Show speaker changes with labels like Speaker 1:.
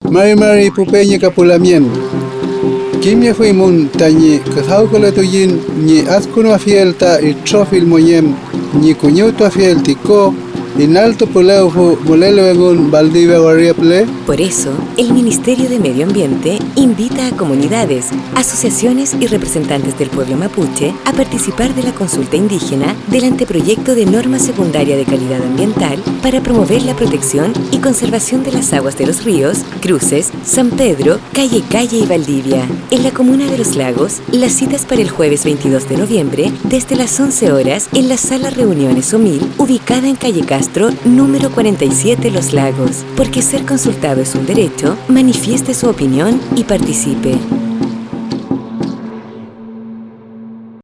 Speaker 1: Mari pupeña capulamien. Kimia fue montañe, casaucola tuyin, ni ascuno afielta y trofil moyem, ni cuñuto afieltico, en alto poleufu, molelo en un Valdivia Guarriaple.
Speaker 2: Por eso, el Ministerio de Medio Ambiente invita a comunidades, asociaciones y representantes del pueblo mapuche a participar de la consulta indígena del anteproyecto de norma secundaria de calidad ambiental para promover la protección y conservación de las aguas de los ríos, cruces, San Pedro, Calle y Valdivia. En la comuna de Los Lagos, las citas para el jueves 22 de noviembre, desde las 11 horas, en la sala Reuniones Omil, ubicada en Calle Castro, número 47, Los Lagos. Porque ser consultado es un derecho, manifieste su opinión y participe.